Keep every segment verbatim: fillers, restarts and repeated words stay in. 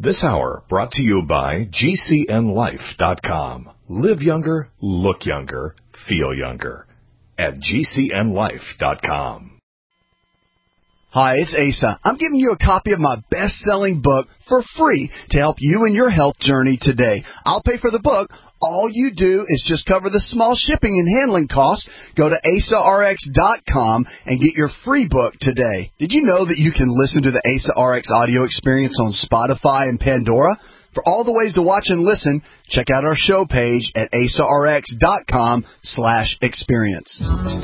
This hour brought to you by G C N life dot com. Live younger, look younger, feel younger at G C N life dot com. Hi, it's Asa. I'm giving you a copy of my best-selling book for free to help you in your health journey today. I'll pay for the book. All you do is just cover the small shipping and handling costs. Go to asa r x dot com and get your free book today. Did you know that you can listen to the Asa R X audio experience on Spotify and Pandora? For all the ways to watch and listen, check out our show page at asa r x dot com slash experience.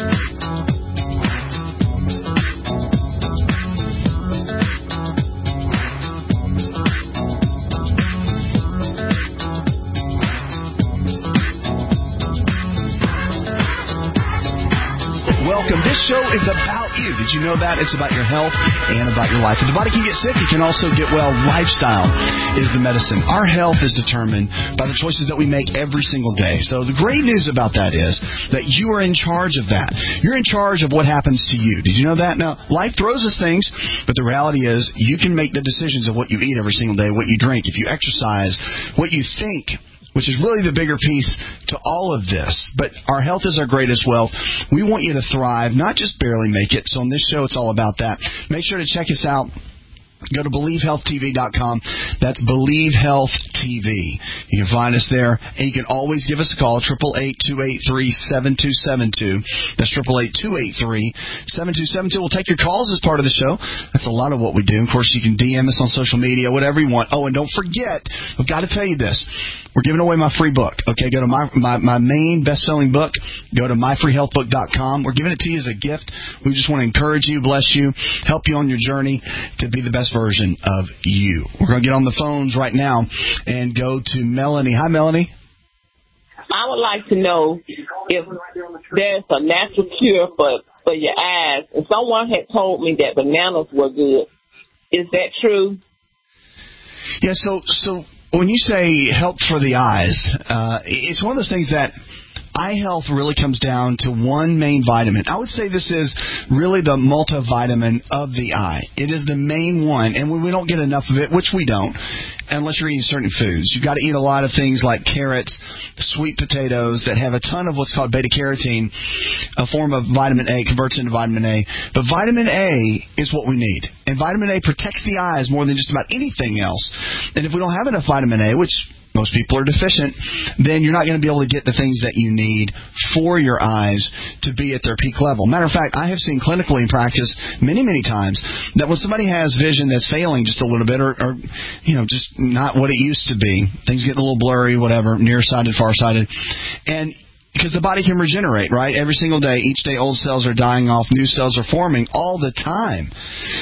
Welcome. This show is about you. Did you know that? It's about your health and about your life. If the body can get sick, it can also get well. Lifestyle is the medicine. Our health is determined by the choices that we make every single day. So the great news about that is that you are in charge of that. You're in charge of what happens to you. Did you know that? Now, life throws us things, but the reality is you can make the decisions of what you eat every single day, what you drink, if you exercise, what you think, which is really the bigger piece to all of this. But our health is our greatest wealth. We want you to thrive, not just barely make it. So on this show, it's all about that. Make sure to check us out. Go to believe health t v dot com. That's Believe Health T V. You can find us there, and you can always give us a call, eight eight eight, two eight three, seven two seven two. That's eight eight eight, two eight three, seven two seven two. We'll take your calls as part of the show. That's a lot of what we do. Of course, you can D M us on social media, whatever you want. Oh, and don't forget, I've got to tell you this. We're giving away my free book. Okay, go to my my, my main best-selling book. Go to my free health book dot com. We're giving it to you as a gift. We just want to encourage you, bless you, help you on your journey to be the best version of you. We're going to get on the phones right now and go to Melanie. Hi, Melanie. I would like to know if there's a natural cure for, for your eyes. And someone had told me that bananas were good. Is that true? Yeah, so so when you say help for the eyes, uh, it's one of those things that eye health really comes down to one main vitamin. I would say this is really the multivitamin of the eye. It is the main one, and when we don't get enough of it, which we don't, unless you're eating certain foods. You've got to eat a lot of things like carrots, sweet potatoes that have a ton of what's called beta-carotene, a form of vitamin A, converts into vitamin A. But vitamin A is what we need. And vitamin A protects the eyes more than just about anything else. And if we don't have enough vitamin A, which most people are deficient, then you're not going to be able to get the things that you need for your eyes to be at their peak level. Matter of fact, I have seen clinically in practice many, many times that when somebody has vision that's failing just a little bit or, or you know, just not what it used to be, things getting a little blurry, whatever, nearsighted, farsighted, and because the body can regenerate, right? Every single day, each day old cells are dying off, new cells are forming all the time.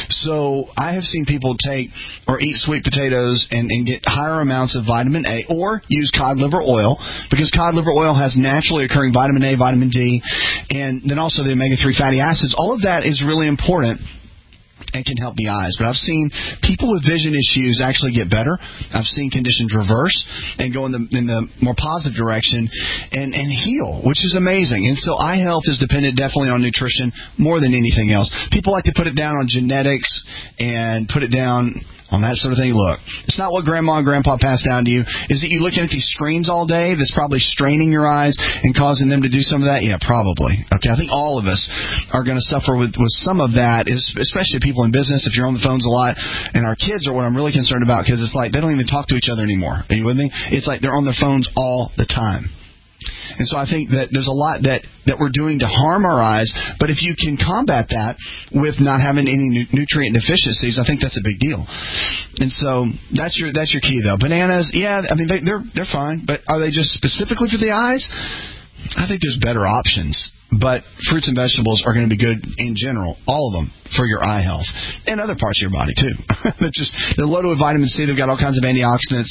So I have seen people take or eat sweet potatoes and, and get higher amounts of vitamin A or use cod liver oil because cod liver oil has naturally occurring vitamin A, vitamin D, and then also the omega three fatty acids. All of that is really important and can help the eyes. But I've seen people with vision issues actually get better. I've seen conditions reverse and go in the in the more positive direction and, and heal, which is amazing. And so eye health is dependent definitely on nutrition more than anything else. People like to put it down on genetics and put it down on that sort of thing. Look, it's not what Grandma and Grandpa passed down to you. Is it you looking at these screens all day that's probably straining your eyes and causing them to do some of that? Yeah, probably. Okay, I think all of us are going to suffer with, with some of that, especially people in business, if you're on the phones a lot. And our kids are what I'm really concerned about because it's like they don't even talk to each other anymore. Are you with me? It's like they're on their phones all the time. And so I think that there's a lot that, that we're doing to harm our eyes, but if you can combat that with not having any nu- nutrient deficiencies, I think that's a big deal. And so that's your that's your key, though. Bananas, yeah, I mean, they, they're they're fine, but are they just specifically for the eyes? I think there's better options. But fruits and vegetables are going to be good in general, all of them, for your eye health. And other parts of your body, too. That's just, they're loaded with vitamin C. They've got all kinds of antioxidants.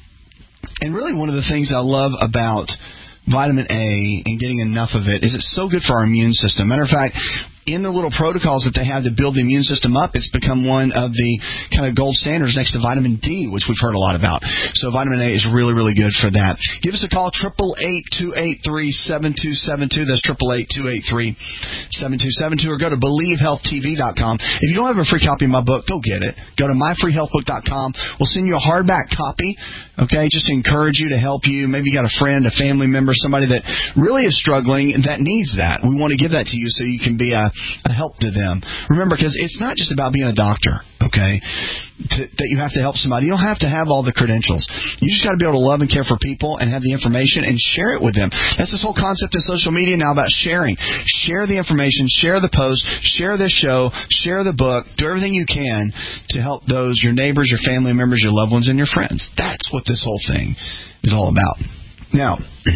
And really one of the things I love about vitamin A and getting enough of it is it's so good for our immune system. Matter of fact, in the little protocols that they have to build the immune system up, it's become one of the kind of gold standards next to vitamin D, which we've heard a lot about. So vitamin A is really, really good for that. Give us a call, eight eight eight, two eight three, seven two seven two. That's eight eight eight, two eight three, seven two seven two. Or go to believe health t v dot com. If you don't have a free copy of my book, go get it. Go to my free health book dot com. We'll send you a hardback copy, okay, just to encourage you, to help you. Maybe you got a friend, a family member, somebody that really is struggling that needs that. We want to give that to you so you can be a, a help to them. Remember, because it's not just about being a doctor, okay, to, that you have to help somebody. You don't have to have all the credentials. You just got to be able to love and care for people and have the information and share it with them. That's this whole concept of social media now about sharing. Share the information, share the post, share this show, share the book, do everything you can to help those, your neighbors, your family members, your loved ones, and your friends. That's what this whole thing is all about. Now,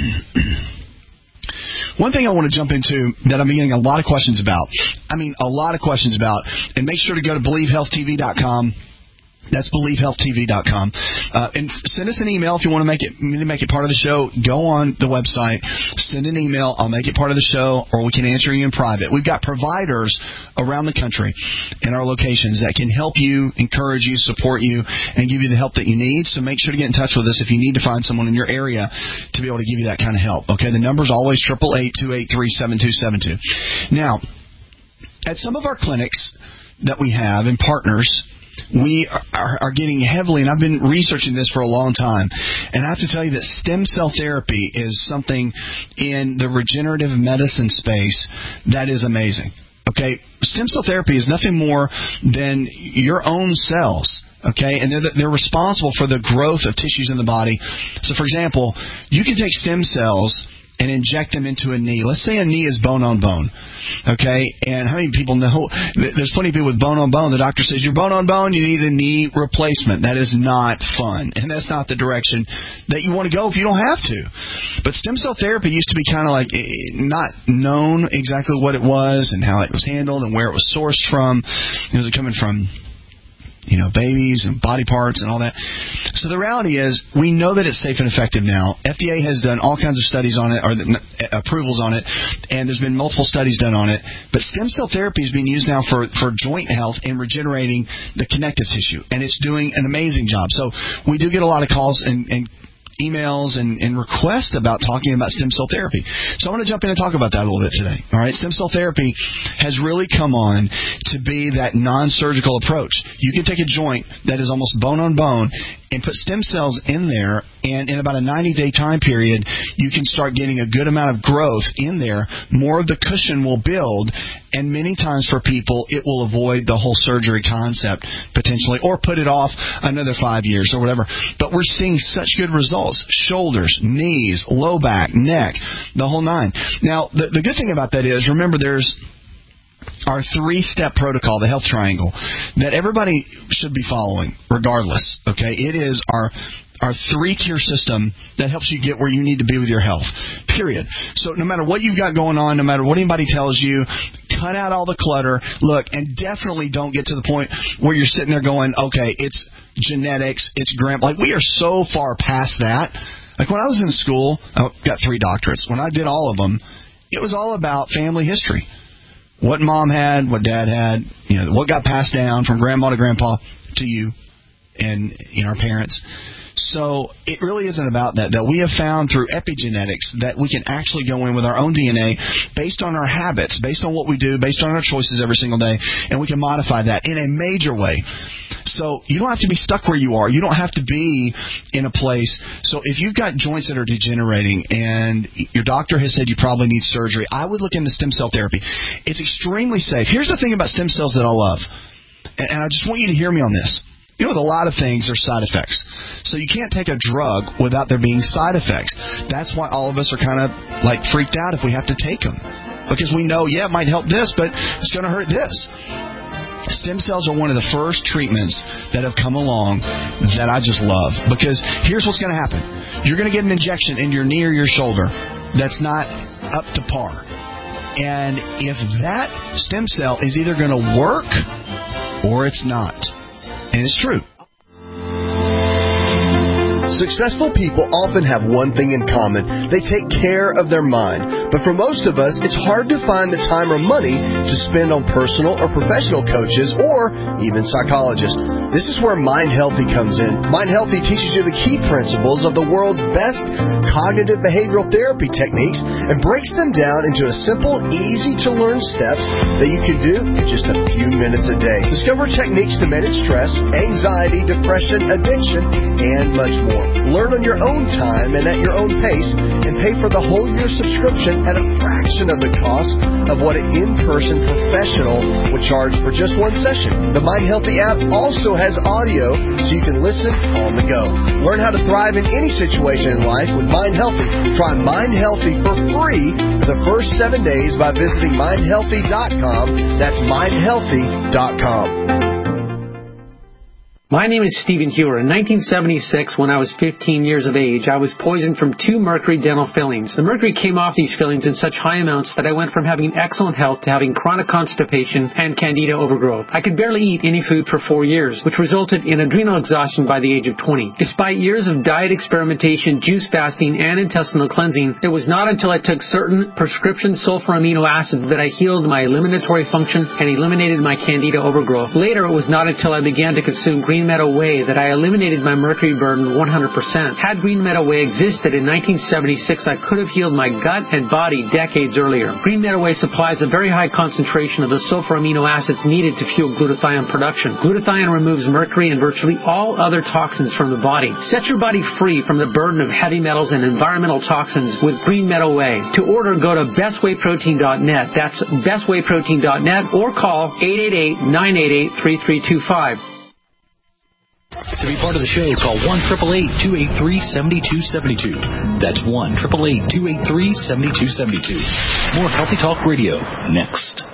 one thing I want to jump into that I'm getting a lot of questions about, I mean a lot of questions about, and make sure to go to believe health t v dot com. That's believe health t v dot com. Uh, and send us an email if you want to make it make it part of the show. Go on the website, send an email. I'll make it part of the show, or we can answer you in private. We've got providers around the country in our locations that can help you, encourage you, support you, and give you the help that you need. So make sure to get in touch with us if you need to find someone in your area to be able to give you that kind of help. Okay, the number's always eight eight eight, two eight three, seven two seven two. Now, at some of our clinics that we have and partners, we are, are getting heavily, and I've been researching this for a long time, and I have to tell you that stem cell therapy is something in the regenerative medicine space that is amazing. Okay, stem cell therapy is nothing more than your own cells. Okay, and they're, they're responsible for the growth of tissues in the body. So, for example, you can take stem cells and inject them into a knee. Let's say a knee is bone on bone, okay? And how many people know? There's plenty of people with bone on bone. The doctor says, you're bone on bone, you need a knee replacement. That is not fun, and that's not the direction that you want to go if you don't have to. But stem cell therapy used to be kind of like not known exactly what it was and how it was handled and where it was sourced from. Was it coming from, you know, babies and body parts and all that. So the reality is, we know that it's safe and effective now. F D A has done all kinds of studies on it, or the, uh, approvals on it, and there's been multiple studies done on it. But stem cell therapy is being used now for, for joint health and regenerating the connective tissue, and it's doing an amazing job. So we do get a lot of calls and, and emails and, and requests about talking about stem cell therapy. So I want to jump in and talk about that a little bit today. All right, stem cell therapy has really come on to be that non-surgical approach. You can take a joint that is almost bone on bone and put stem cells in there, and in about a ninety-day time period, you can start getting a good amount of growth in there. More of the cushion will build, and many times for people, it will avoid the whole surgery concept, potentially, or put it off another five years or whatever. But we're seeing such good results. Shoulders, knees, low back, neck, the whole nine. Now, the, the good thing about that is, remember, there's our three-step protocol, the health triangle, that everybody should be following regardless, okay? It is our our three-tier system that helps you get where you need to be with your health, period. So no matter what you've got going on, no matter what anybody tells you, cut out all the clutter. Look, and definitely don't get to the point where you're sitting there going, okay, it's genetics, it's gram. Like, we are so far past that. Like, when I was in school, I got three doctorates. When I did all of them, it was all about family history. What mom had, what dad had, you know, what got passed down from grandma to grandpa to you and, you know, our parents. So it really isn't about that. That we have found through epigenetics that we can actually go in with our own D N A based on our habits, based on what we do, based on our choices every single day, and we can modify that in a major way. So you don't have to be stuck where you are. You don't have to be in a place. So if you've got joints that are degenerating and your doctor has said you probably need surgery, I would look into stem cell therapy. It's extremely safe. Here's the thing about stem cells that I love, and I just want you to hear me on this. You know, with a lot of things, there's side effects. So you can't take a drug without there being side effects. That's why all of us are kind of, like, freaked out if we have to take them. Because we know, yeah, it might help this, but it's going to hurt this. Stem cells are one of the first treatments that have come along that I just love. Because here's what's going to happen. You're going to get an injection in your knee or your shoulder that's not up to par. And if that stem cell is either going to work or it's not. And it's true. Successful people often have one thing in common. They take care of their mind. But for most of us, it's hard to find the time or money to spend on personal or professional coaches or even psychologists. This is where Mind Healthy comes in. Mind Healthy teaches you the key principles of the world's best cognitive behavioral therapy techniques and breaks them down into a simple, easy-to-learn steps that you can do in just a few minutes a day. Discover techniques to manage stress, anxiety, depression, addiction, and much more. Learn on your own time and at your own pace, and pay for the whole year subscription at a fraction of the cost of what an in-person professional would charge for just one session. The Mind Healthy app also has audio so you can listen on the go. Learn how to thrive in any situation in life with Mind Healthy. Try Mind Healthy for free for the first seven days by visiting mind healthy dot com. That's mind healthy dot com. My name is Stephen Hewer. In nineteen seventy-six, when I was fifteen years of age, I was poisoned from two mercury dental fillings. The mercury came off these fillings in such high amounts that I went from having excellent health to having chronic constipation and candida overgrowth. I could barely eat any food for four years, which resulted in adrenal exhaustion by the age of twenty. Despite years of diet experimentation, juice fasting, and intestinal cleansing, it was not until I took certain prescription sulfur amino acids that I healed my eliminatory function and eliminated my candida overgrowth. Later, it was not until I began to consume green Green Meadow Whey that I eliminated my mercury burden one hundred percent. Had Green Meadow Whey existed in nineteen seventy-six, I could have healed my gut and body decades earlier. Green Meadow Whey supplies a very high concentration of the sulfur amino acids needed to fuel glutathione production. Glutathione removes mercury and virtually all other toxins from the body. Set your body free from the burden of heavy metals and environmental toxins with Green Meadow Whey. To order, go to best whey protein dot net. That's best whey protein dot net or call eight eight eight, nine eight eight, three three two five. To be part of the show, call one eight eight eight, two eight three, seven two seven two. That's one eight eight eight, two eight three, seven two seven two. More Healthy Talk Radio next.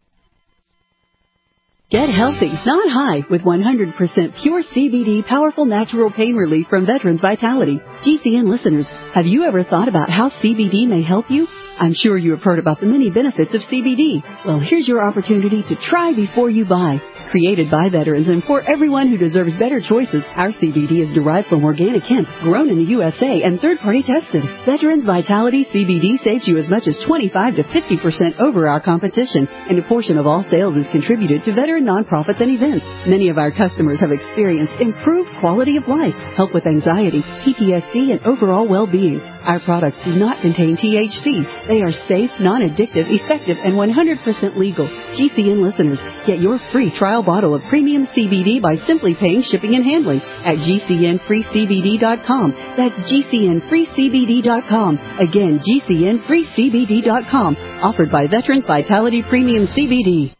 Get healthy, not high, with one hundred percent pure C B D powerful natural pain relief from Veterans Vitality. G C N listeners, have you ever thought about how C B D may help you? I'm sure you have heard about the many benefits of C B D. Well, here's your opportunity to try before you buy. Created by veterans and for everyone who deserves better choices, our C B D is derived from organic hemp, grown in the U S A, and third-party tested. Veterans Vitality C B D saves you as much as twenty-five to fifty percent over our competition, and a portion of all sales is contributed to veteran nonprofits and events. Many of our customers have experienced improved quality of life, help with anxiety, P T S D, and overall well-being. Our products do not contain T H C. They are safe, non-addictive, effective, and one hundred percent legal. G C N listeners, get your free trial bottle of premium C B D by simply paying shipping and handling at G C N free C B D dot com. That's G C N free C B D dot com. Again, G C N free C B D dot com. Offered by Veterans Vitality Premium C B D.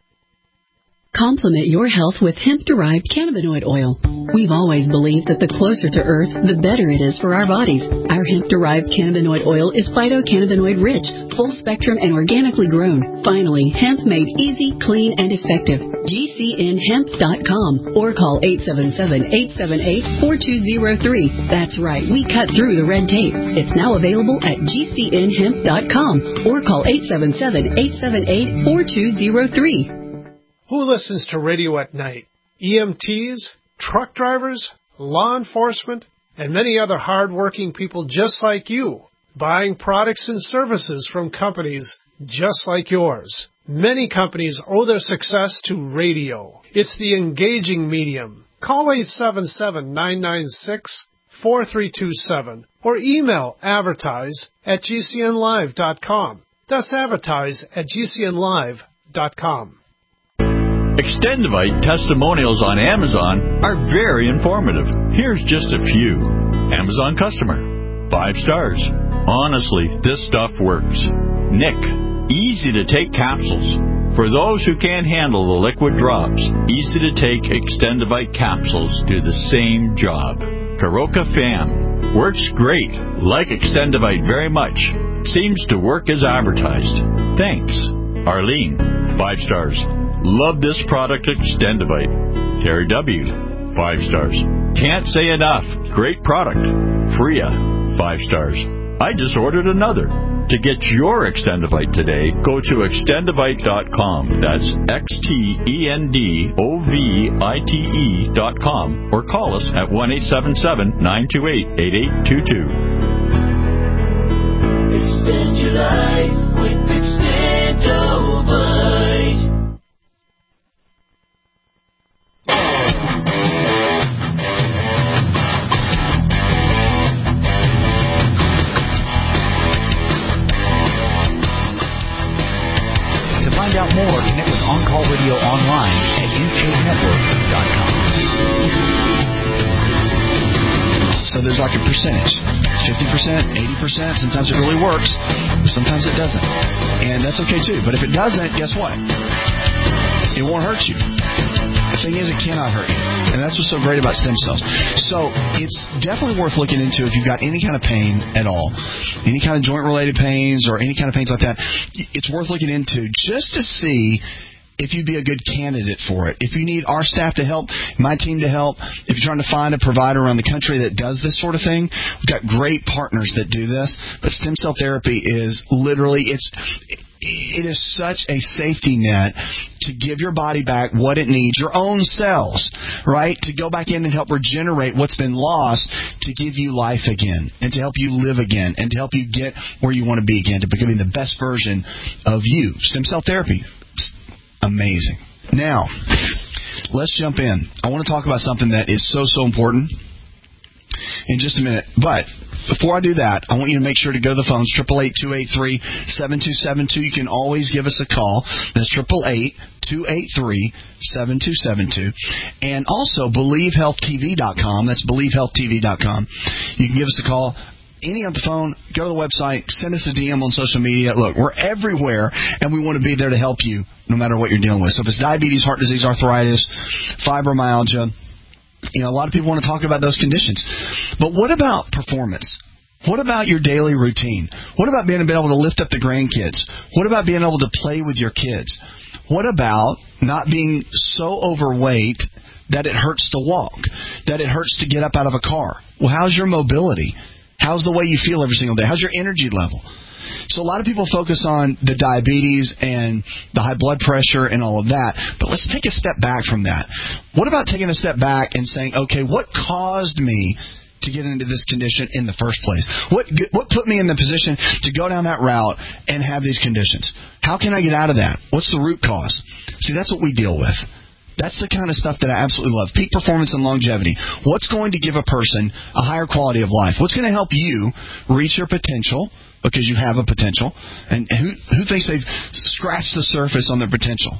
Complement your health with hemp-derived cannabinoid oil. We've always believed that the closer to Earth, the better it is for our bodies. Our hemp-derived cannabinoid oil is phytocannabinoid-rich, full-spectrum, and organically grown. Finally, hemp made easy, clean, and effective. G C N hemp dot com or call eight seven seven, eight seven eight, four two zero three. That's right, we cut through the red tape. It's now available at G C N hemp dot com or call eight seven seven, eight seven eight, four two zero three. Who listens to radio at night? E M Ts, truck drivers, law enforcement, and many other hard-working people just like you, buying products and services from companies just like yours. Many companies owe their success to radio. It's the engaging medium. Call eight seven seven, nine nine six, four three two seven or email advertise at G C N live dot com. That's advertise at G C N live dot com. Extendivite testimonials on Amazon are very informative. Here's just a few. Amazon customer. Five stars. Honestly, this stuff works. Nick. Easy to take capsules. For those who can't handle the liquid drops, easy to take Extendivite capsules do the same job. Karoka Fam. Works great. Like Extendivite very much. Seems to work as advertised. Thanks. Arlene. Five stars. Love this product, Extendivite. Terry W. Five stars. Can't say enough. Great product. Freya. Five stars. I just ordered another. To get your Extendovite today, go to extendovite dot com. That's X T E N D O V I T E dot com. Or call us at one eight seven seven, nine two eight, eight eight two two. Extend your life with Extendovite. To find out more, connect with On Call Radio online at U K network dot com. So there's like a percentage, fifty percent, eighty percent. Sometimes it really works, sometimes it doesn't. And that's okay too. But if it doesn't, guess what? It won't hurt you. The thing is, it cannot hurt you. And that's what's so great about stem cells. So it's definitely worth looking into if you've got any kind of pain at all, any kind of joint-related pains or any kind of pains like that. It's worth looking into just to see if you'd be a good candidate for it. If you need our staff to help, my team to help, if you're trying to find a provider around the country that does this sort of thing, we've got great partners that do this. But stem cell therapy is literally, it's it is such a safety net to give your body back what it needs, your own cells, right, to go back in and help regenerate what's been lost, to give you life again, and to help you live again, and to help you get where you want to be again, to becoming the best version of you. Stem cell therapy. Amazing. Now, let's jump in. I want to talk about something that is so, so important in just a minute. But before I do that, I want you to make sure to go to the phones, eight eight eight, two eight three, seven two seven two. You can always give us a call. That's eight eight eight, two eight three, seven two seven two. And also, believe health T V dot com. That's believe health T V dot com. You can give us a call. Any on the phone, go to the website, send us a D M on social media. Look, we're everywhere, and we want to be there to help you no matter what you're dealing with. So if it's diabetes, heart disease, arthritis, fibromyalgia, you know, a lot of people want to talk about those conditions. But what about performance? What about your daily routine? What about being able to lift up the grandkids? What about being able to play with your kids? What about not being so overweight that it hurts to walk, that it hurts to get up out of a car? Well, how's your mobility? How's the way you feel every single day? How's your energy level? So a lot of people focus on the diabetes and the high blood pressure and all of that, but let's take a step back from that. What about taking a step back and saying, okay, what caused me to get into this condition in the first place? What what put me in the position to go down that route and have these conditions? How can I get out of that? What's the root cause? See, that's what we deal with. That's the kind of stuff that I absolutely love. Peak performance and longevity. What's going to give a person a higher quality of life? What's going to help you reach your potential, because you have a potential? And who who thinks they've scratched the surface on their potential?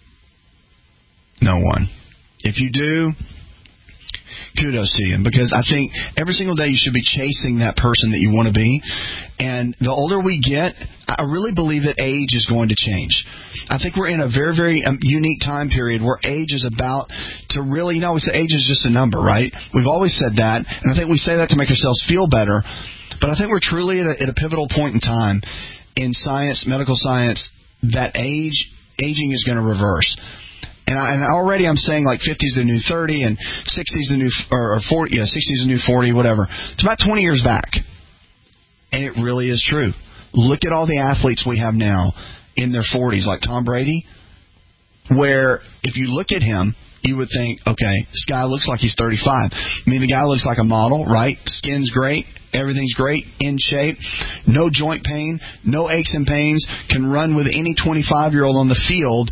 No one. If you do, kudos to you, because I think every single day you should be chasing that person that you want to be. And the older we get, I really believe that age is going to change. I think we're in a very, very um, unique time period where age is about to really, you know, we say age is just a number, right? We've always said that, and I think we say that to make ourselves feel better. But I think we're truly at a, at a pivotal point in time in science, medical science, that age, aging is going to reverse. And, I, and already I'm saying like fifty is the new thirty and sixty is the new, or, or forty, yeah, sixty is the new forty, whatever. It's about twenty years back. And it really is true. Look at all the athletes we have now in their forties, like Tom Brady, where if you look at him, you would think, okay, this guy looks like he's thirty-five. I mean, the guy looks like a model, right? Skin's great. Everything's great, in shape, no joint pain, no aches and pains, can run with any twenty-five-year-old on the field,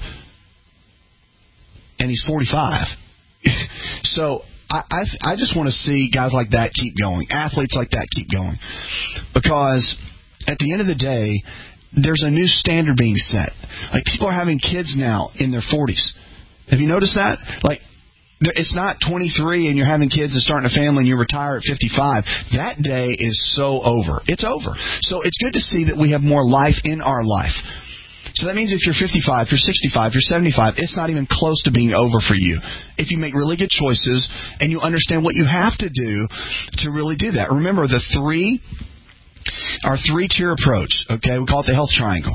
and he's forty-five. So I, I, I just want to see guys like that keep going, athletes like that keep going, because at the end of the day, there's a new standard being set. Like, people are having kids now in their forties. Have you noticed that? Like, it's not twenty-three and you're having kids and starting a family and you retire at fifty-five. That day is so over. It's over. So it's good to see that we have more life in our life. So that means if you're fifty-five, if you're sixty-five, if you're seventy-five, it's not even close to being over for you. If you make really good choices and you understand what you have to do to really do that. Remember, the three, our three-tier approach, okay? We call it the health triangle.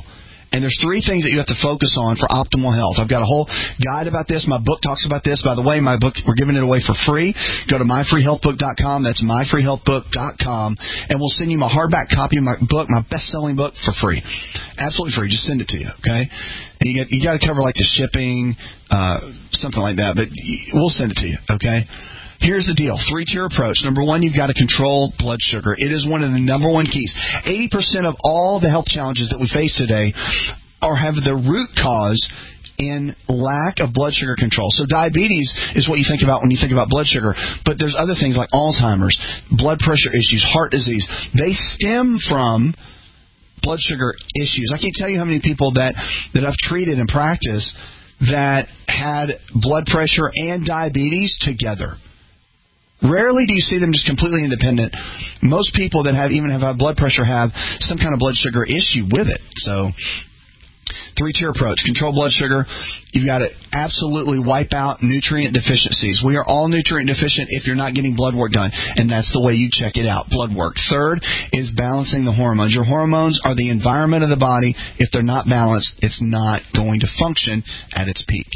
And there's three things that you have to focus on for optimal health. I've got a whole guide about this. My book talks about this. By the way, my book, we're giving it away for free. Go to my free health book dot com. That's my free health book dot com. And we'll send you my hardback copy of my book, my best-selling book, for free. Absolutely free. Just send it to you, okay? And you got you got to cover, like, the shipping, uh, something like that. But we'll send it to you, okay? Here's the deal. Three-tier approach. Number one, you've got to control blood sugar. It is one of the number one keys. eighty percent of all the health challenges that we face today are have their root cause in lack of blood sugar control. So diabetes is what you think about when you think about blood sugar. But there's other things like Alzheimer's, blood pressure issues, heart disease. They stem from blood sugar issues. I can't tell you how many people that, that I've treated in practice that had blood pressure and diabetes together. Rarely do you see them just completely independent. Most people that have even have high blood pressure have some kind of blood sugar issue with it. So, three-tier approach. Control blood sugar. You've got to absolutely wipe out nutrient deficiencies. We are all nutrient deficient if you're not getting blood work done, and that's the way you check it out, blood work. Third is balancing the hormones. Your hormones are the environment of the body. If they're not balanced, it's not going to function at its peak.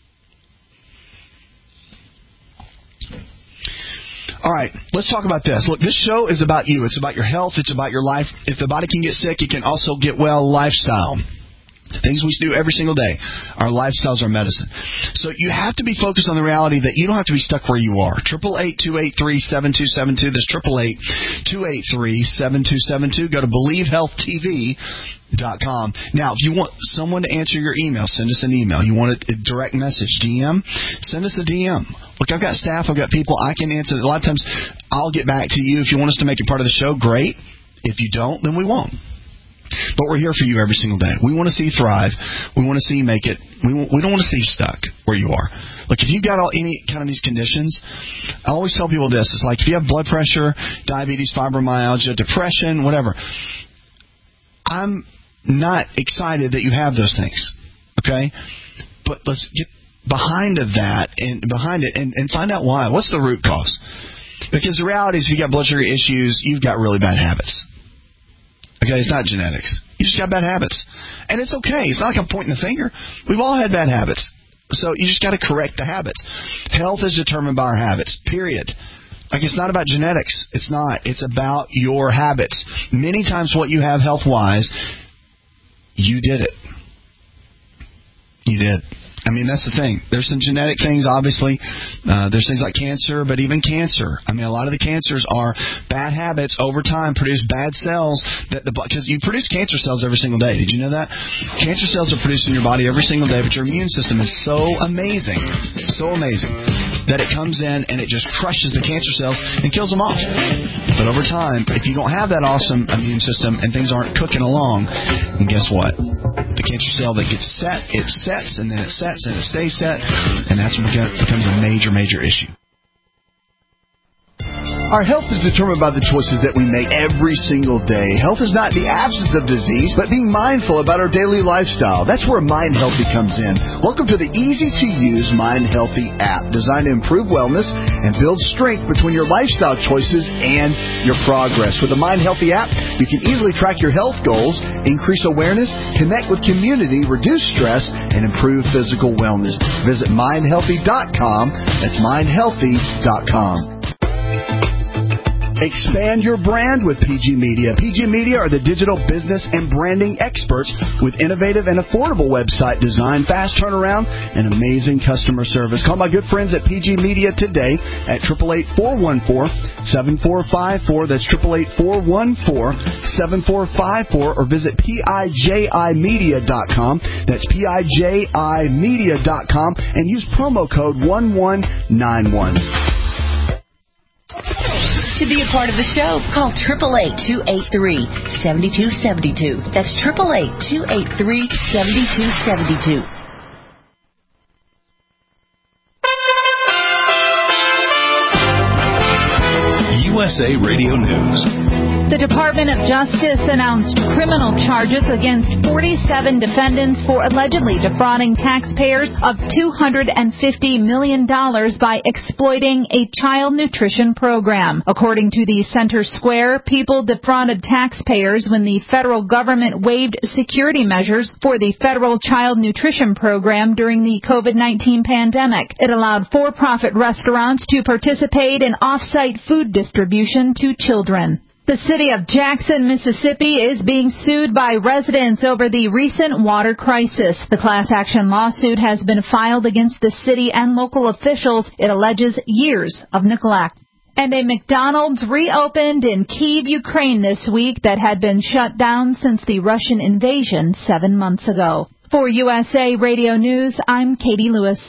All right, let's talk about this. Look, this show is about you. It's about your health. It's about your life. If the body can get sick, it can also get well. Lifestyle. Things we do every single day. Our lifestyles are medicine. So you have to be focused on the reality that you don't have to be stuck where you are. eight eight eight, two eight three, seven two seven two. That's eight eight eight, two eight three, seven two seven two. Go to believe health T V dot com. Now, if you want someone to answer your email, send us an email. You want a direct message, D M? Send us a D M. Look, I've got staff. I've got people. I can answer. A lot of times, I'll get back to you. If you want us to make it part of the show, great. If you don't, then we won't. But we're here for you every single day. We want to see you thrive. We want to see you make it. We we don't want to see you stuck where you are. Look, if you've got all any kind of these conditions, I always tell people this. It's like if you have blood pressure, diabetes, fibromyalgia, depression, whatever, I'm not excited that you have those things. Okay? But let's get behind of that and behind it and, and find out why. What's the root cause? Because the reality is if you've got blood sugar issues, you've got really bad habits. Okay, it's not genetics. You just got bad habits. And it's okay. It's not like I'm pointing the finger. We've all had bad habits. So you just got to correct the habits. Health is determined by our habits, period. Like, it's not about genetics. It's not. It's about your habits. Many times what you have health-wise, you did it. You did. I mean, that's the thing. There's some genetic things, obviously. Uh, there's things like cancer, but even cancer. I mean, a lot of the cancers are bad habits over time produce bad cells. That the because you produce cancer cells every single day. Did you know that? Cancer cells are produced in your body every single day, but your immune system is so amazing, so amazing, that it comes in and it just crushes the cancer cells and kills them off. But over time, if you don't have that awesome immune system and things aren't cooking along, then guess what? The cancer cell that gets set, it sets, and then it sets, and it stays set, and that's what becomes a major, major issue. Our health is determined by the choices that we make every single day. Health is not the absence of disease, but being mindful about our daily lifestyle. That's where Mind Healthy comes in. Welcome to the easy-to-use Mind Healthy app, designed to improve wellness and build strength between your lifestyle choices and your progress. With the Mind Healthy app, you can easily track your health goals, increase awareness, connect with community, reduce stress, and improve physical wellness. Visit mind healthy dot com. That's mind healthy dot com. Expand your brand with P G Media. P G Media are the digital business and branding experts with innovative and affordable website design, fast turnaround, and amazing customer service. Call my good friends at P G Media today at eight eight eight, four one four, seven four five four. That's eight eight eight, four one four, seven four five four, or visit P I J I media dot com. That's P I J I media dot com and use promo code one one nine one. To be a part of the show, call eight eight eight, two eight three, seven two seven two. That's eight eight eight, two eight three, seven two seven two. U S A Radio News. The Department of Justice announced criminal charges against forty-seven defendants for allegedly defrauding taxpayers of two hundred fifty million dollars by exploiting a child nutrition program. According to the Center Square, people defrauded taxpayers when the federal government waived security measures for the federal child nutrition program during the COVID nineteen pandemic. It allowed for-profit restaurants to participate in off-site food distribution to children. The city of Jackson, Mississippi is being sued by residents over the recent water crisis. The class action lawsuit has been filed against the city and local officials. It alleges years of neglect. And a McDonald's reopened in Kyiv, Ukraine this week that had been shut down since the Russian invasion seven months ago. For U S A Radio News, I'm Katie Lewis.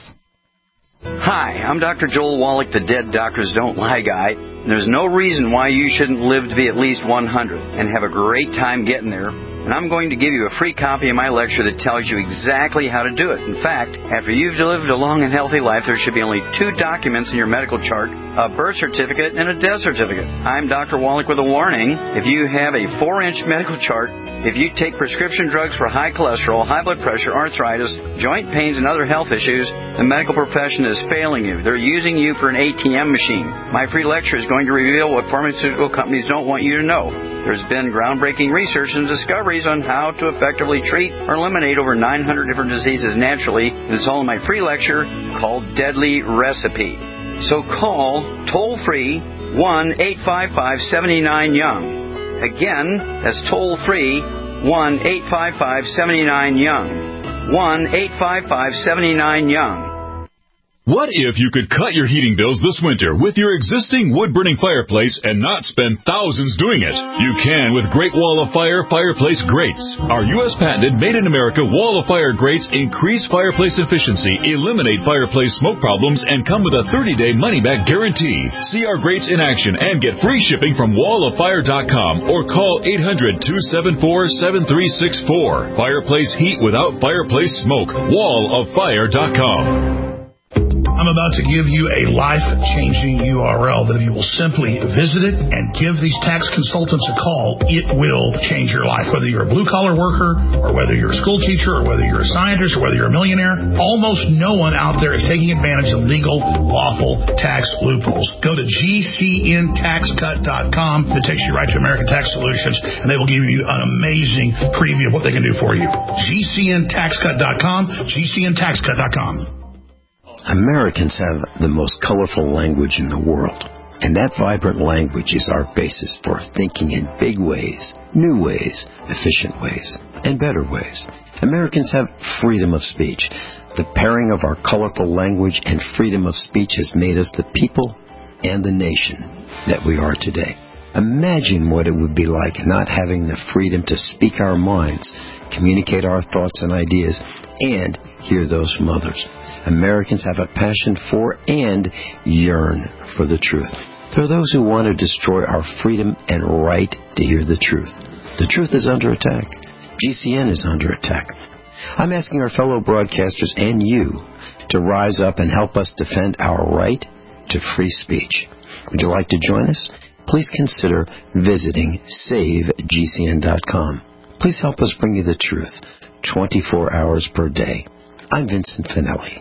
Hi, I'm Doctor Joel Wallach, the Dead Doctors Don't Lie guy. And there's no reason why you shouldn't live to be at least one hundred and have a great time getting there. And I'm going to give you a free copy of my lecture that tells you exactly how to do it. In fact, after you've lived a long and healthy life, there should be only two documents in your medical chart, a birth certificate and a death certificate. I'm Doctor Wallach with a warning. If you have a four-inch medical chart, if you take prescription drugs for high cholesterol, high blood pressure, arthritis, joint pains, and other health issues, the medical profession is failing you. They're using you for an A T M machine. My free lecture is going to reveal what pharmaceutical companies don't want you to know. There's been groundbreaking research and discoveries on how to effectively treat or eliminate over nine hundred different diseases naturally. And it's all in my free lecture called Deadly Recipe. So call toll-free one eight five five, seven nine, young. Again, that's toll-free one eight five five, seven nine, young. one eight five five, seven nine, young. What if you could cut your heating bills this winter with your existing wood-burning fireplace and not spend thousands doing it? You can with Great Wall of Fire fireplace grates. Our U S patented made-in-America Wall of Fire grates increase fireplace efficiency, eliminate fireplace smoke problems, and come with a thirty-day money-back guarantee. See our grates in action and get free shipping from wall of fire dot com or call eight hundred, two seven four, seven three six four. Fireplace heat without fireplace smoke. wall of fire dot com. I'm about to give you a life-changing U R L that if you will simply visit it and give these tax consultants a call, it will change your life. Whether you're a blue-collar worker or whether you're a school teacher or whether you're a scientist or whether you're a millionaire, almost no one out there is taking advantage of legal, lawful tax loopholes. Go to G C N tax cut dot com. It takes you right to American Tax Solutions, and they will give you an amazing preview of what they can do for you. G C N tax cut dot com, G C N tax cut dot com. Americans have the most colorful language in the world, and that vibrant language is our basis for thinking in big ways, new ways, efficient ways, and better ways. Americans have freedom of speech. The pairing of our colorful language and freedom of speech has made us the people and the nation that we are today. Imagine what it would be like not having the freedom to speak our minds, communicate our thoughts and ideas, and hear those from others. Americans have a passion for and yearn for the truth. There are those who want to destroy our freedom and right to hear the truth. The truth is under attack. G C N is under attack. I'm asking our fellow broadcasters and you to rise up and help us defend our right to free speech. Would you like to join us? Please consider visiting save G C N dot com. Please help us bring you the truth twenty-four hours per day. I'm Vincent Finelli.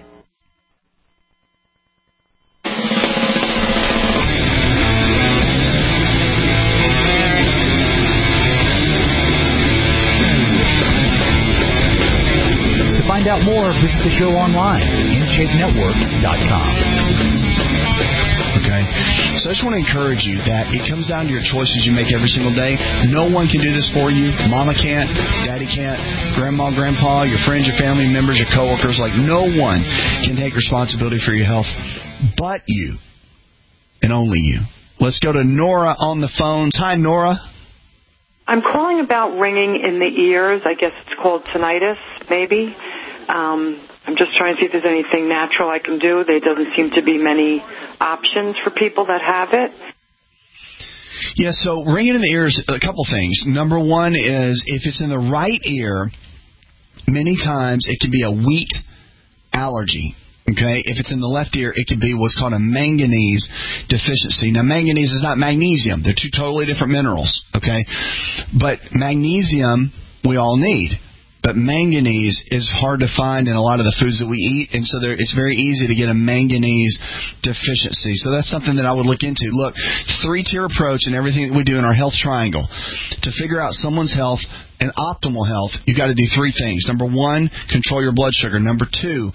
To find out more, visit the show online, in shape network dot com. Okay? So I just want to encourage you that it comes down to your choices you make every single day. No one can do this for you. Mama can't. Daddy can't. Grandma, grandpa, your friends, your family members, your coworkers. Like, no one can take responsibility for your health but you. And only you. Let's go to Nora on the phones. Hi, Nora. I'm calling about ringing in the ears. I guess it's called tinnitus, maybe. Um, I'm just trying to see if there's anything natural I can do. There doesn't seem to be many options for people that have it. Yeah, so ringing in the ears, a couple things. Number one is if it's in the right ear, many times it can be a wheat allergy. Okay, if it's in the left ear, it could be what's called a manganese deficiency. Now, manganese is not magnesium. They're two totally different minerals, okay? But magnesium we all need. But manganese is hard to find in a lot of the foods that we eat, and so there, it's very easy to get a manganese deficiency. So that's something that I would look into. Look, three-tier approach in everything that we do in our health triangle. To figure out someone's health and optimal health, you've got to do three things. Number one, control your blood sugar. Number two,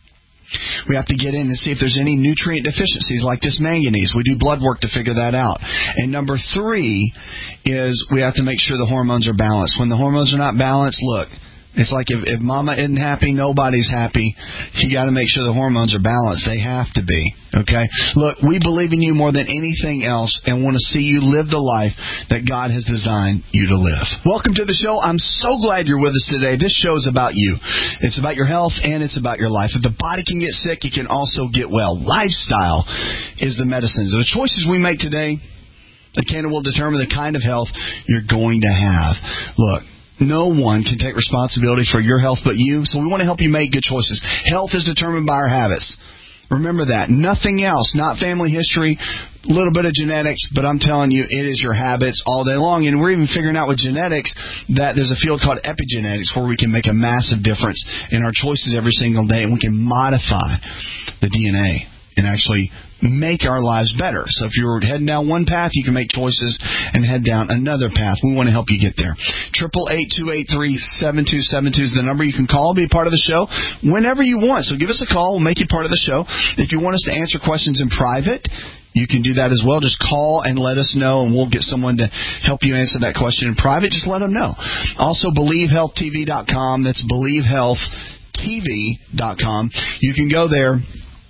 we have to get in and see if there's any nutrient deficiencies like this manganese. We do blood work to figure that out. And number three is we have to make sure the hormones are balanced. When the hormones are not balanced, look, it's like if, if mama isn't happy, nobody's happy. You got to make sure the hormones are balanced. They have to be. Okay? Look, we believe in you more than anything else and want to see you live the life that God has designed you to live. Welcome to the show. I'm so glad you're with us today. This show is about you. It's about your health and it's about your life. If the body can get sick, it can also get well. Lifestyle is the medicine. So the choices we make today, again, will determine the kind of health you're going to have. Look, no one can take responsibility for your health but you, so we want to help you make good choices. Health is determined by our habits. Remember that. Nothing else, not family history, a little bit of genetics, but I'm telling you, it is your habits all day long. And we're even figuring out with genetics that there's a field called epigenetics where we can make a massive difference in our choices every single day, and we can modify the D N A and actually make our lives better. So if you're heading down one path, you can make choices and head down another path. We want to help you get there. Triple eight two eight three seven two seven two is the number you can call, be a part of the show whenever you want. So give us a call, we'll make you part of the show. If you want us to answer questions in private, you can do that as well. Just call and let us know, and we'll get someone to help you answer that question in private. Just let them know. Also, believe health T V dot com. That's believe health T V dot com. You can go there.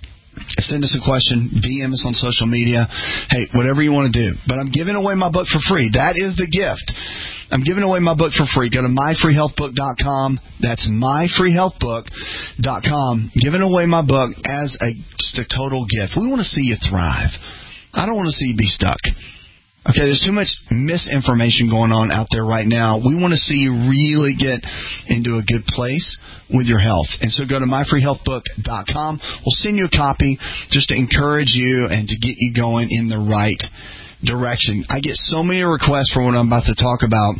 Send us a question, D M us on social media. Hey, whatever you want to do. But I'm giving away my book for free. That is the gift. I'm giving away my book for free. Go to my free health book dot com. That's my free health book dot com. Giving away my book as a just a total gift. We want to see you thrive. I don't want to see you be stuck. Okay, there's too much misinformation going on out there right now. We want to see you really get into a good place with your health. And so go to my free health book dot com. We'll send you a copy just to encourage you and to get you going in the right direction. I get so many requests for what I'm about to talk about,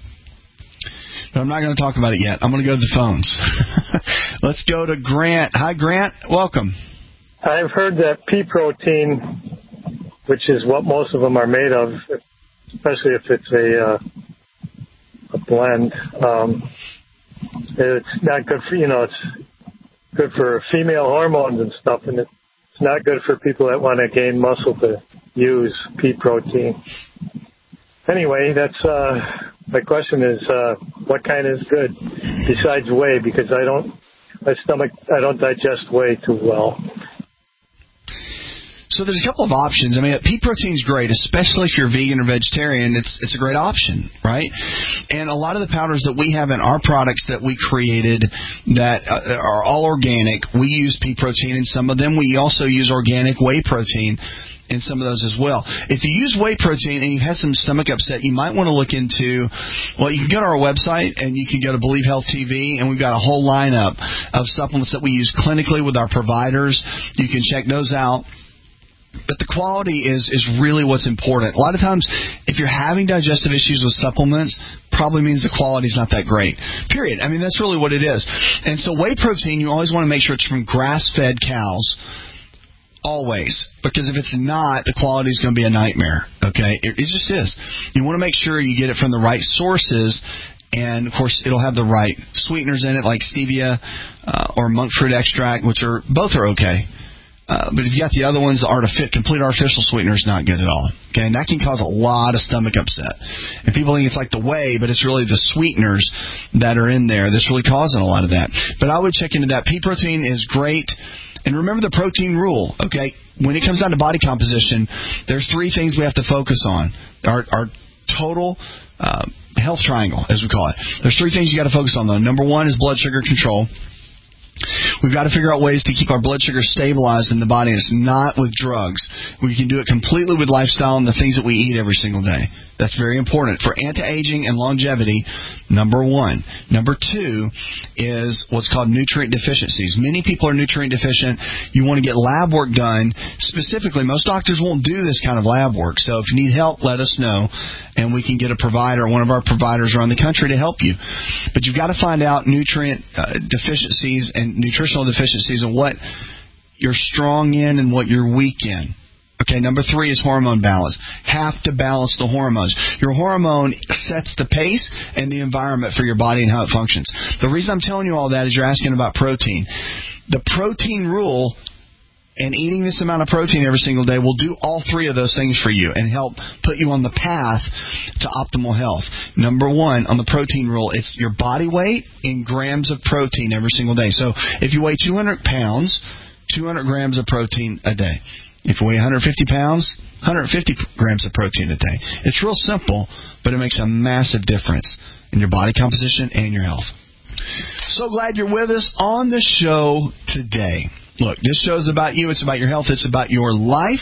but I'm not going to talk about it yet. I'm going to go to the phones. Let's go to Grant. Hi, Grant. Welcome. I've heard that pea protein, which is what most of them are made of, especially if it's a uh, a blend. Um, it's not good for, you know, it's good for female hormones and stuff, and it's not good for people that want to gain muscle to use pea protein. Anyway, that's uh, my question is, uh, what kind is good besides whey? Because I don't, my stomach, I don't digest whey too well. So there's a couple of options. I mean, pea protein is great, especially if you're vegan or vegetarian. It's it's a great option, right? And a lot of the powders that we have in our products that we created that are all organic, we use pea protein in some of them. We also use organic whey protein in some of those as well. If you use whey protein and you've had some stomach upset, you might want to look into, well, you can go to our website and you can go to Believe Health T V, and we've got a whole lineup of supplements that we use clinically with our providers. You can check those out. But the quality is, is really what's important. A lot of times, if you're having digestive issues with supplements, probably means the quality is not that great. Period. I mean, that's really what it is. And so whey protein, you always want to make sure it's from grass-fed cows. Always. Because if it's not, the quality is going to be a nightmare. Okay? It, it just is. You want to make sure you get it from the right sources. And, of course, it'll have the right sweeteners in it, like stevia uh, or monk fruit extract, which are both are okay. Uh, but if you got the other ones, the artific- complete artificial sweetener is not good at all. Okay, and that can cause a lot of stomach upset. And people think it's like the whey, but it's really the sweeteners that are in there that's really causing a lot of that. But I would check into that. Pea protein is great. And remember the protein rule, okay? When it comes down to body composition, there's three things we have to focus on. Our, our total uh, health triangle, as we call it. There's three things you got to focus on, though. Number one is blood sugar control. We've got to figure out ways to keep our blood sugar stabilized in the body, and it's not with drugs. We can do it completely with lifestyle and the things that we eat every single day. That's very important. For anti-aging and longevity, number one. Number two is what's called nutrient deficiencies. Many people are nutrient deficient. You want to get lab work done. Specifically, most doctors won't do this kind of lab work. So if you need help, let us know, and we can get a provider, one of our providers around the country to help you. But you've got to find out nutrient uh, deficiencies and nutritional deficiencies and what you're strong in and what you're weak in. Okay, number three is hormone balance. Have to balance the hormones. Your hormone sets the pace and the environment for your body and how it functions. The reason I'm telling you all that is you're asking about protein. The protein rule and eating this amount of protein every single day will do all three of those things for you and help put you on the path to optimal health. Number one, on the protein rule, it's your body weight in grams of protein every single day. So if you weigh two hundred pounds, two hundred grams of protein a day. If you weigh one hundred fifty pounds, one hundred fifty grams of protein a day. It's real simple, but it makes a massive difference in your body composition and your health. So glad you're with us on the show today. Look, this show is about you. It's about your health. It's about your life.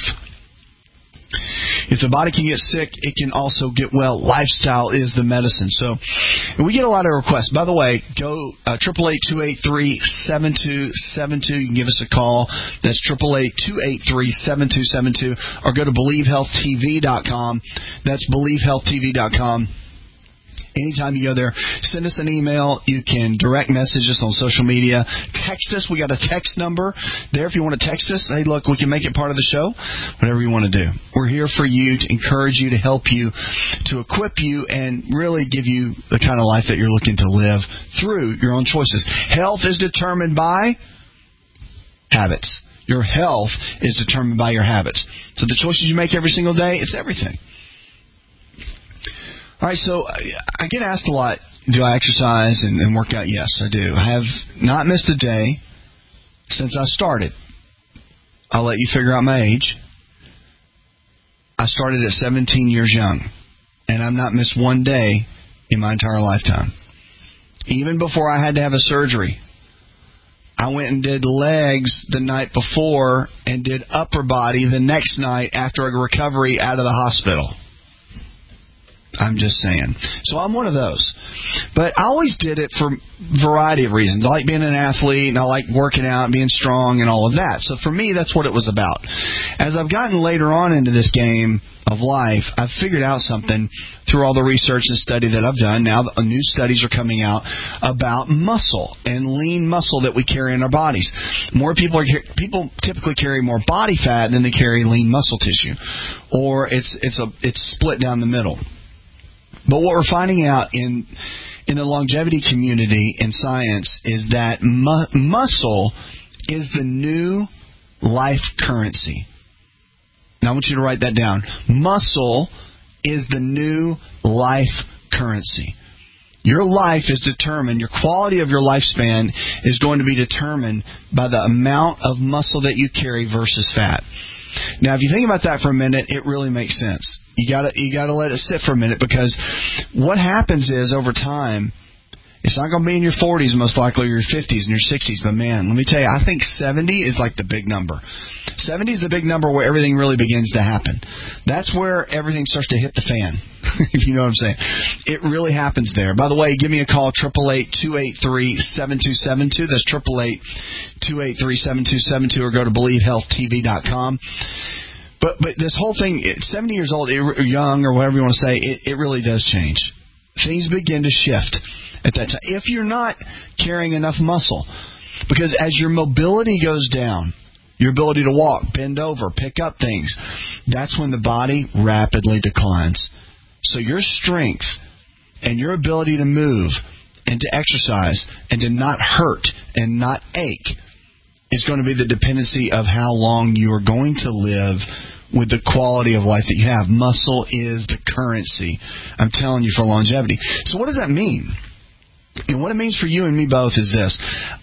If the body can get sick, it can also get well. Lifestyle is the medicine. So we get a lot of requests. By the way, go uh, eight eight eight, two eight three, seven two seven two. You can give us a call. That's eight eight eight, two eight three, seven two seven two. Or go to believe health t v dot com. That's believe health t v dot com. Anytime you go there, send us an email. You can direct message us on social media. Text us. We got a text number there if you want to text us. Hey, look, we can make it part of the show. Whatever you want to do. We're here for you, to encourage you, to help you, to equip you, and really give you the kind of life that you're looking to live through your own choices. Health is determined by habits. Your health is determined by your habits. So the choices you make every single day, it's everything. All right, so I get asked a lot, do I exercise and, and work out? Yes, I do. I have not missed a day since I started. I'll let you figure out my age. I started at seventeen years young, and I've not missed one day in my entire lifetime. Even before I had to have a surgery, I went and did legs the night before and did upper body the next night after a recovery out of the hospital. I'm just saying. So I'm one of those. But I always did it for a variety of reasons. I like being an athlete, and I like working out and being strong and all of that. So for me, that's what it was about. As I've gotten later on into this game of life, I've figured out something through all the research and study that I've done. Now new studies are coming out about muscle and lean muscle that we carry in our bodies. More people are people typically carry more body fat than they carry lean muscle tissue, or it's it's a it's split down the middle. But what we're finding out in in the longevity community in science is that mu- muscle is the new life currency. Now I want you to write that down. Muscle is the new life currency. Your life is determined, your quality of your lifespan is going to be determined by the amount of muscle that you carry versus fat. Now, if you think about that for a minute, it really makes sense. You gotta you gotta let it sit for a minute, because what happens is over time, it's not going to be in your forties most likely, or your fifties and your sixties. But man, let me tell you, I think seventy is like the big number. seventy is the big number where everything really begins to happen. That's where everything starts to hit the fan, if you know what I'm saying. It really happens there. By the way, give me a call, eight eight eight, two eight three, seven two seven two. That's eight eight eight, two eight three, seven two seven two, or go to believe health t v dot com. But but this whole thing, seventy years old, or young, or whatever you want to say, it, it really does change. Things begin to shift at that time, if you're not carrying enough muscle. Because as your mobility goes down, your ability to walk, bend over, pick up things, that's when the body rapidly declines. So your strength and your ability to move and to exercise and to not hurt and not ache is going to be the dependency of how long you are going to live with the quality of life that you have. Muscle is the currency, I'm telling you, for longevity. So what does that mean? And what it means for you and me both is this.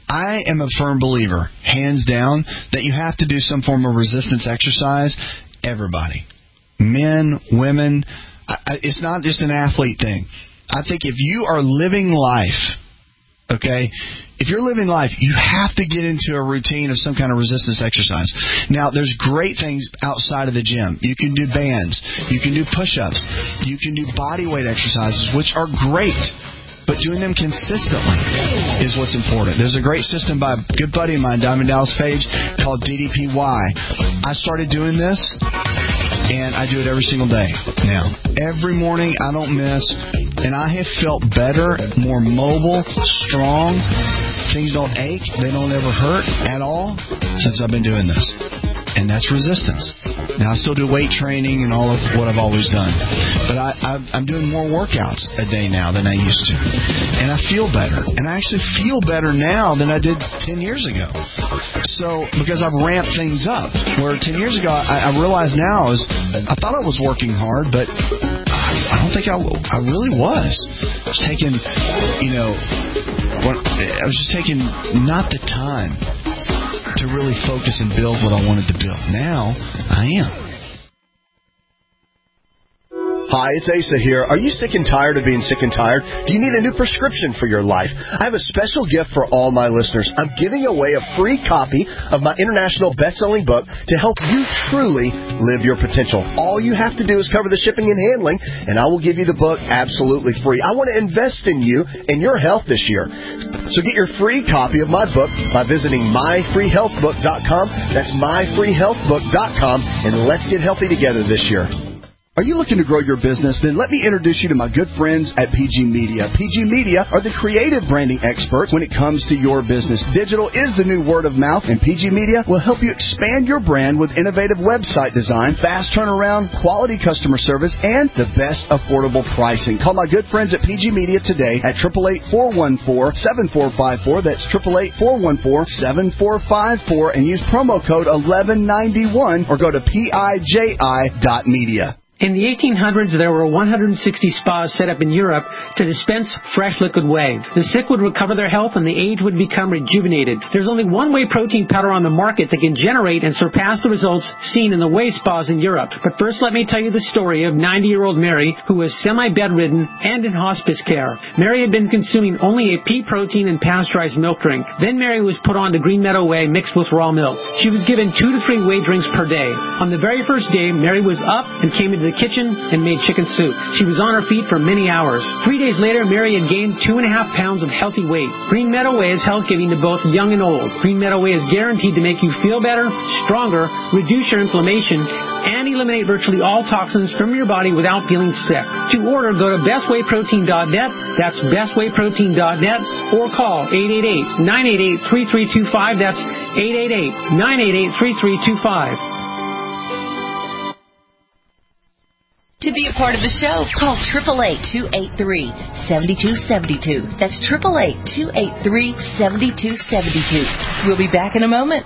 I am a firm believer, hands down, that you have to do some form of resistance exercise. Everybody. Men, women. It's not just an athlete thing. I think if you are living life, okay, if you're living life, you have to get into a routine of some kind of resistance exercise. Now, there's great things outside of the gym. You can do bands. You can do push-ups. You can do body weight exercises, which are great. But doing them consistently is what's important. There's a great system by a good buddy of mine, Diamond Dallas Page, called D D P Y. I started doing this, and I do it every single day now. Every morning, I don't miss, and I have felt better, more mobile, strong. Things don't ache. They don't ever hurt at all since I've been doing this. And that's resistance. Now, I still do weight training and all of what I've always done. But I, I, I'm doing more workouts a day now than I used to. And I feel better. And I actually feel better now than I did ten years ago. So, because I've ramped things up. Where ten years ago, I, I realize now is I thought I was working hard, but I, I don't think I, I really was. I was taking, you know, I was just taking not the time to really focus and build what I wanted to build. Now, I am. Hi, it's Asa here. Are you sick and tired of being sick and tired? Do you need a new prescription for your life? I have a special gift for all my listeners. I'm giving away a free copy of my international best-selling book to help you truly live your potential. All you have to do is cover the shipping and handling, and I will give you the book absolutely free. I want to invest in you and your health this year. So get your free copy of my book by visiting my free health book dot com. That's my free health book dot com, and let's get healthy together this year. Are you looking to grow your business? Then let me introduce you to my good friends at P G Media. P G Media are the creative branding experts when it comes to your business. Digital is the new word of mouth, and P G Media will help you expand your brand with innovative website design, fast turnaround, quality customer service, and the best affordable pricing. Call my good friends at P G Media today at eight eight eight, four one four, seven four five four. That's eight eight eight, four one four, seven four five four, and use promo code eleven ninety-one or go to P I J I dot media. In the eighteen hundreds, there were one hundred sixty spas set up in Europe to dispense fresh liquid whey. The sick would recover their health and the aged would become rejuvenated. There's only one whey protein powder on the market that can generate and surpass the results seen in the whey spas in Europe. But first, let me tell you the story of ninety-year-old Mary, who was semi-bedridden and in hospice care. Mary had been consuming only a pea protein and pasteurized milk drink. Then Mary was put on to Green Meadow Whey mixed with raw milk. She was given two to three whey drinks per day. On the very first day, Mary was up and came into the kitchen and made chicken soup. She was on her feet for many hours. Three days later, Mary had gained two and a half pounds of healthy weight. Green Meadow Whey is health giving to both young and old. Green Meadow Whey is guaranteed to make you feel better, stronger, reduce your inflammation, and eliminate virtually all toxins from your body without feeling sick. To order, go to best whey protein dot net. That's best whey protein dot net, or call eight eight eight, nine eight eight, three three two five. That's eight eight eight, nine eight eight, three three two five. To be a part of the show, call eight eight eight, two eight three, seven two seven two. That's eight eight eight, two eight three, seven two seven two. We'll be back in a moment.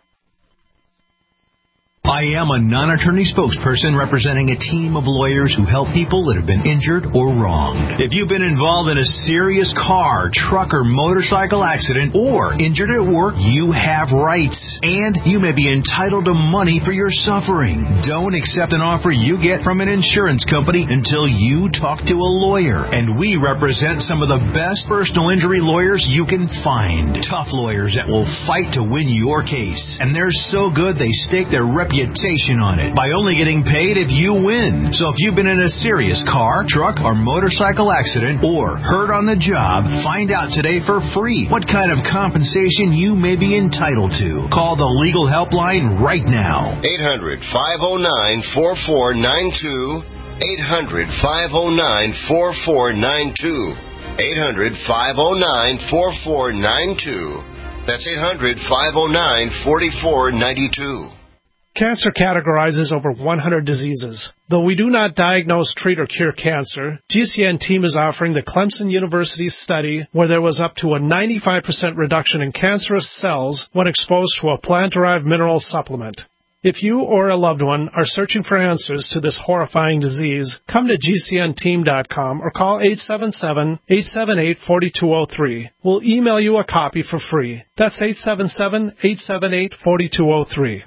I am a non-attorney spokesperson representing a team of lawyers who help people that have been injured or wronged. If you've been involved in a serious car, truck, or motorcycle accident or injured at work, you have rights, and you may be entitled to money for your suffering. Don't accept an offer you get from an insurance company until you talk to a lawyer, and we represent some of the best personal injury lawyers you can find. Tough lawyers that will fight to win your case, and they're so good they stake their reputation on it by only getting paid if you win. So if you've been in a serious car, truck, or motorcycle accident or hurt on the job, find out today for free what kind of compensation you may be entitled to. Call the legal helpline right now. eight hundred, five oh nine, four four nine two. eight hundred, five oh nine, four four nine two. eight hundred, five oh nine, four four nine two. That's eight hundred, five oh nine, four four nine two. Cancer categorizes over one hundred diseases. Though we do not diagnose, treat, or cure cancer, G C N team is offering the Clemson University study where there was up to a ninety-five percent reduction in cancerous cells when exposed to a plant-derived mineral supplement. If you or a loved one are searching for answers to this horrifying disease, come to G C N team dot com or call eight seven seven, eight seven eight, four two zero three. We'll email you a copy for free. That's eight seven seven, eight seven eight, four two zero three.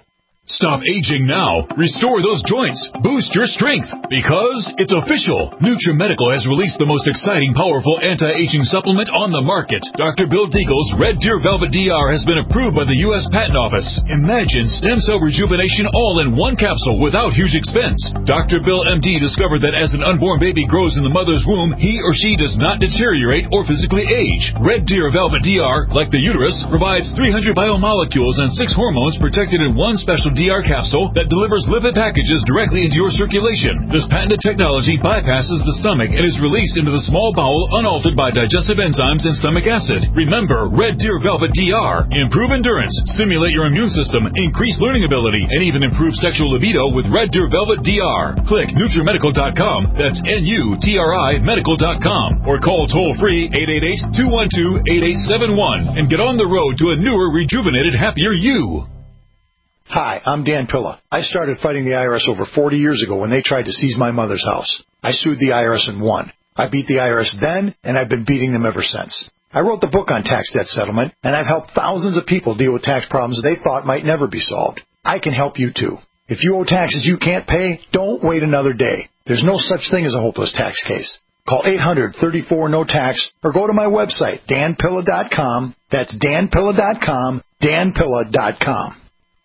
Stop aging now. Restore those joints. Boost your strength. Because it's official. NutriMedical has released the most exciting, powerful anti-aging supplement on the market. Doctor Bill Deagle's Red Deer Velvet D R has been approved by the U S Patent Office. Imagine stem cell rejuvenation all in one capsule without huge expense. Doctor Bill M D discovered that as an unborn baby grows in the mother's womb, he or she does not deteriorate or physically age. Red Deer Velvet D R, like the uterus, provides three hundred biomolecules and six hormones protected in one special D R capsule that delivers lipid packages directly into your circulation. This patented technology bypasses the stomach and is released into the small bowel unaltered by digestive enzymes and stomach acid. Remember, Red Deer Velvet D R. Improve endurance, stimulate your immune system, increase learning ability, and even improve sexual libido with Red Deer Velvet D R. Click NutriMedical dot com. That's N U T R I medical dot com. Or call toll-free eight eight eight, two one two, eight eight seven one and get on the road to a newer, rejuvenated, happier you. Hi, I'm Dan Pilla. I started fighting the I R S over forty years ago when they tried to seize my mother's house. I sued the I R S and won. I beat the I R S then, and I've been beating them ever since. I wrote the book on tax debt settlement, and I've helped thousands of people deal with tax problems they thought might never be solved. I can help you too. If you owe taxes you can't pay, don't wait another day. There's no such thing as a hopeless tax case. Call eight hundred, thirty-four, no tax or go to my website, Dan Pilla dot com. That's Dan Pilla dot com, Dan Pilla dot com.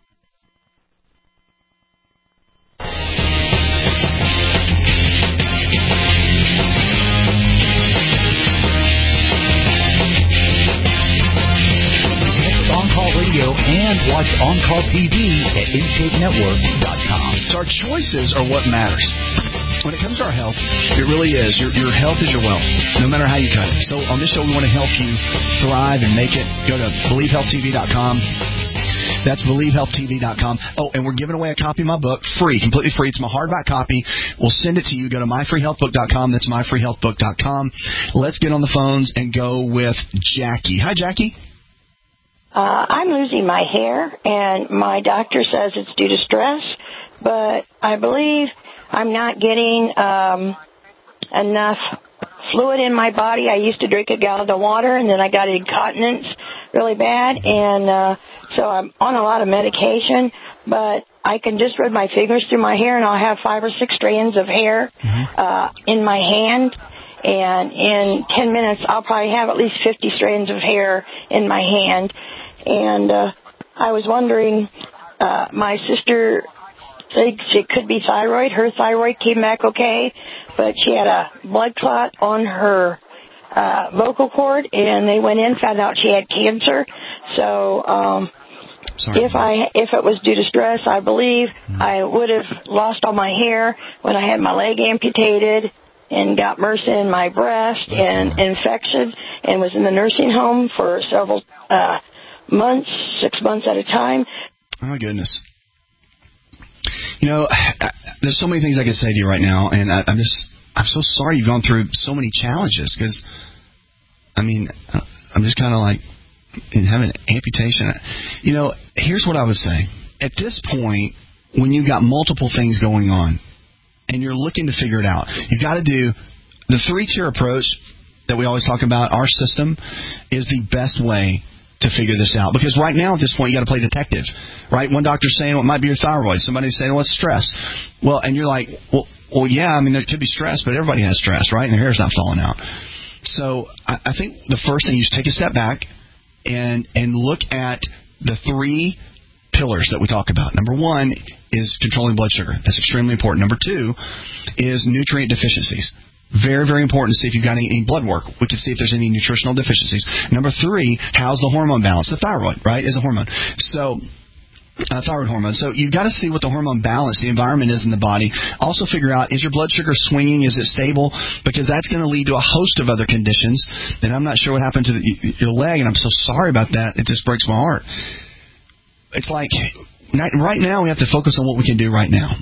And watch On Call T V at in shape network dot com. So our choices are what matters. When it comes to our health, it really is. Your, your health is your wealth, no matter how you cut it. So on this show, we want to help you thrive and make it. Go to believe health T V dot com. That's believe health T V dot com. Oh, and we're giving away a copy of my book, free, completely free. It's my hardback copy. We'll send it to you. Go to my free health book dot com. That's my free health book dot com. Let's get on the phones and go with Jackie. Hi, Jackie. Uh, I'm losing my hair, and my doctor says it's due to stress, but I believe I'm not getting um, enough fluid in my body. I used to drink a gallon of water, and then I got incontinence really bad, and uh, so I'm on a lot of medication, but I can just run my fingers through my hair, and I'll have five or six strands of hair uh, in my hand. And in ten minutes, I'll probably have at least fifty strands of hair in my hand. And uh, I was wondering, uh, my sister thinks it could be thyroid. Her thyroid came back okay, but she had a blood clot on her uh, vocal cord, and they went in, found out she had cancer. So um, if I if it was due to stress, I believe mm-hmm. I would have lost all my hair when I had my leg amputated and got MRSA in my breast That's and right. infection, and was in the nursing home for several uh months, six months at a time. Oh, my goodness. You know, there's so many things I could say to you right now, and I, I'm just, I'm so sorry you've gone through so many challenges, because, I mean, I'm just kind of like, in having an amputation. You know, here's what I would say. At this point, when you've got multiple things going on, and you're looking to figure it out, you've got to do the three-tier approach that we always talk about. Our system is the best way to figure this out, because right now at this point you got to play detective, right? One doctor's saying, well, it might be your thyroid. Somebody's saying, well, it's stress. Well, and you're like, well, well, yeah, I mean, there could be stress, but everybody has stress, right? And their hair's not falling out. So I, I think the first thing, you just take a step back and and look at the three pillars that we talk about. Number one is controlling blood sugar. That's extremely important. Number two is nutrient deficiencies. Very, very important to see if you've got any, any blood work. We can see if there's any nutritional deficiencies. Number three, how's the hormone balance? The thyroid, right, is a hormone. So, uh, thyroid hormone. So you've got to see what the hormone balance, the environment is in the body. Also figure out, is your blood sugar swinging? Is it stable? Because that's going to lead to a host of other conditions. And I'm not sure what happened to the, your leg, and I'm so sorry about that. It just breaks my heart. It's like, right now we have to focus on what we can do right now.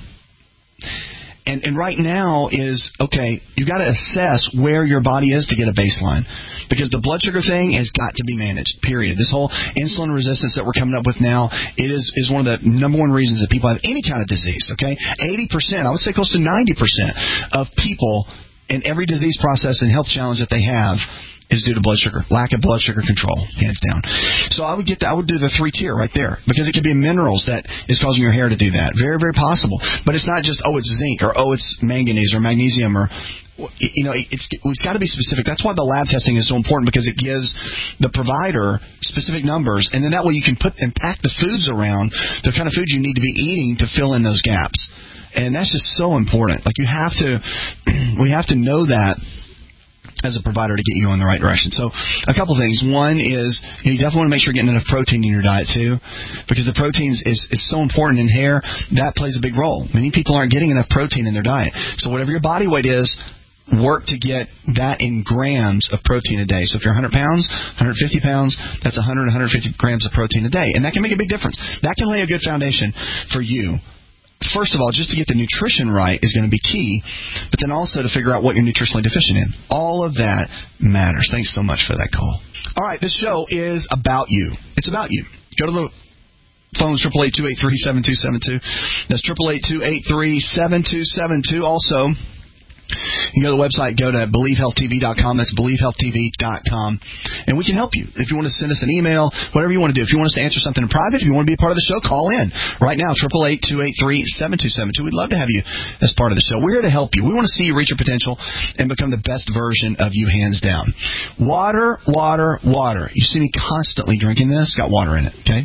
And, and right now is, okay, you've got to assess where your body is to get a baseline. Because the blood sugar thing has got to be managed, period. This whole insulin resistance that we're coming up with now, it is, is one of the number one reasons that people have any kind of disease, okay? eighty percent, I would say close to ninety percent of people in every disease process and health challenge that they have is due to blood sugar, lack of blood sugar control, hands down. So I would get that. I would do the three tier right there because it could be minerals that is causing your hair to do that. Very, very possible. But it's not just, oh, it's zinc or, oh, it's manganese or magnesium or, you know, it's it's got to be specific. That's why the lab testing is so important because it gives the provider specific numbers, and then that way you can put and pack the foods around the kind of foods you need to be eating to fill in those gaps. And that's just so important. Like you have to, we have to know that as a provider to get you in the right direction. So a couple things. One is you definitely want to make sure you're getting enough protein in your diet too, because the protein is, is so important in hair. That plays a big role. Many people aren't getting enough protein in their diet. So whatever your body weight is, work to get that in grams of protein a day. So if you're one hundred pounds, one hundred fifty pounds, that's one hundred, one hundred fifty grams of protein a day. And that can make a big difference. That can lay a good foundation for you. First of all, just to get the nutrition right is going to be key, but then also to figure out what you're nutritionally deficient in. All of that matters. Thanks so much for that call. All right, this show is about you. It's about you. Go to the phones, eight eight eight, two eight three, seven two seven two. That's eight eight eight, two eight three, seven two seven two. Also, you can go to the website, go to believe health t v dot com. That's believe health t v dot com. And we can help you. If you want to send us an email, whatever you want to do. If you want us to answer something in private, if you want to be a part of the show, call in right now, eight eight eight, two eight three, seven two seven two. We'd love to have you as part of the show. We're here to help you. We want to see you reach your potential and become the best version of you, hands down. Water, water, water. You see me constantly drinking this. Got water in it, okay?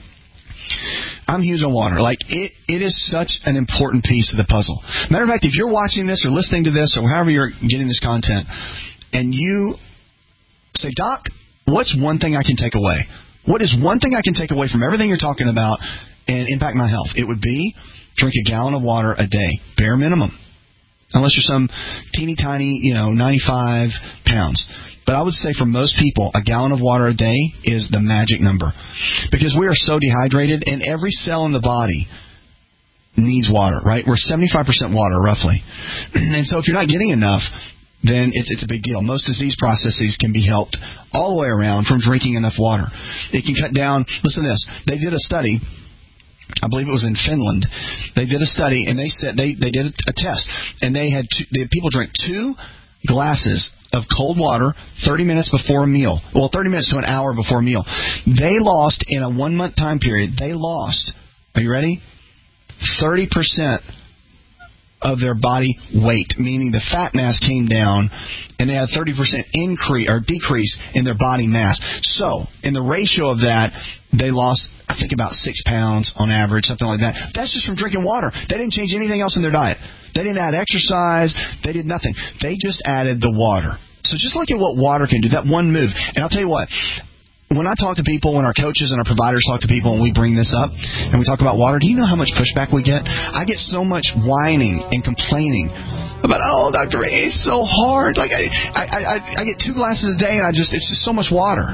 I'm huge on water. Like, it, it is such an important piece of the puzzle. Matter of fact, if you're watching this or listening to this or however you're getting this content, and you say, Doc, what's one thing I can take away? What is one thing I can take away from everything you're talking about and impact my health? It would be drink a gallon of water a day, bare minimum. Unless you're some teeny tiny, you know, ninety-five pounds. But I would say for most people, a gallon of water a day is the magic number. Because we are so dehydrated, and every cell in the body needs water, right? We're seventy-five percent water, roughly. And so if you're not getting enough, then it's it's a big deal. Most disease processes can be helped all the way around from drinking enough water. It can cut down, listen to this, they did a study, I believe it was in Finland. They did a study, and they said they, they did a test, and they had, two, they had people drink two glasses of cold water thirty minutes before a meal. Well, thirty minutes to an hour before a meal. They lost, in a one-month time period, they lost, are you ready? thirty percent of their body weight, meaning the fat mass came down, and they had a thirty percent increase or decrease in their body mass. So, in the ratio of that, they lost, I think, about six pounds on average, something like that. That's just from drinking water. They didn't change anything else in their diet. They didn't add exercise. They did nothing. They just added the water. So just look at what water can do, that one move. And I'll tell you what, when I talk to people, when our coaches and our providers talk to people and we bring this up and we talk about water, do you know how much pushback we get? I get so much whining and complaining about, oh, Doctor Ray, it's so hard. Like I, I, I, I get two glasses a day and I just, it's just so much water.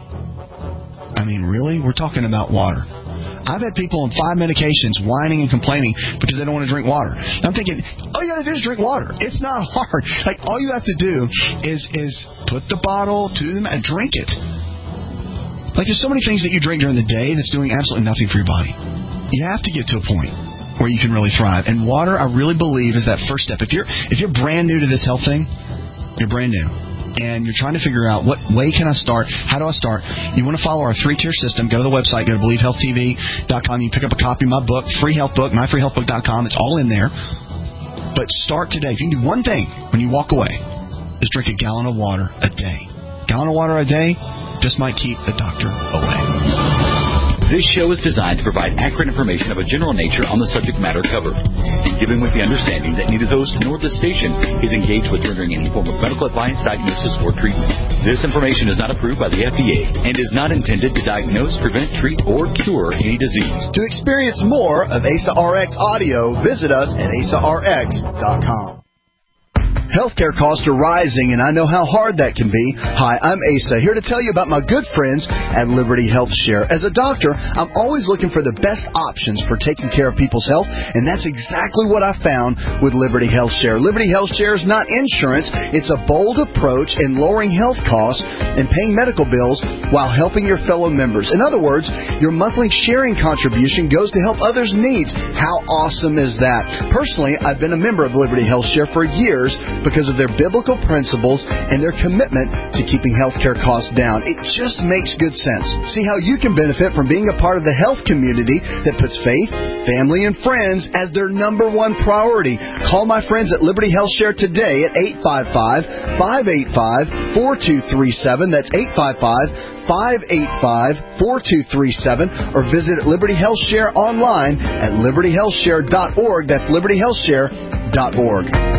I mean, really? We're talking about water. I've had people on five medications whining and complaining because they don't want to drink water. I'm thinking, all you got to do is drink water. It's not hard. Like, all you have to do is is put the bottle to them and drink it. Like, there's so many things that you drink during the day that's doing absolutely nothing for your body. You have to get to a point where you can really thrive. And water, I really believe, is that first step. If you're if you're brand new to this health thing, you're brand new. And you're trying to figure out what way can I start? How do I start? You want to follow our three-tier system. Go to the website. Go to believe health t v dot com. You can pick up a copy of my book, free health book, my free health book dot com. It's all in there. But start today. If you can do one thing when you walk away, is drink a gallon of water a day. A gallon of water a day just might keep the doctor away. This show is designed to provide accurate information of a general nature on the subject matter covered, and given with the understanding that neither the host nor the station is engaged with rendering any form of medical advice, diagnosis, or treatment. This information is not approved by the F D A and is not intended to diagnose, prevent, treat, or cure any disease. To experience more of A S A R X audio, visit us at A S A R X dot com. Healthcare costs are rising, and I know how hard that can be. Hi, I'm Asa, here to tell you about my good friends at Liberty Health Share. As a doctor, I'm always looking for the best options for taking care of people's health, and that's exactly what I found with Liberty Health Share. Liberty Health Share is not insurance. It's a bold approach in lowering health costs and paying medical bills while helping your fellow members. In other words, your monthly sharing contribution goes to help others' needs. How awesome is that? Personally, I've been a member of Liberty Health Share for years, because of their biblical principles and their commitment to keeping healthcare costs down. It just makes good sense. See how you can benefit from being a part of the health community that puts faith, family, and friends as their number one priority. Call my friends at Liberty Health Share today at eight five five, five eight five, four two three seven. That's eight five five, five eight five, four two three seven, or visit Liberty Health Share online at liberty health share dot org. That's liberty health share dot org.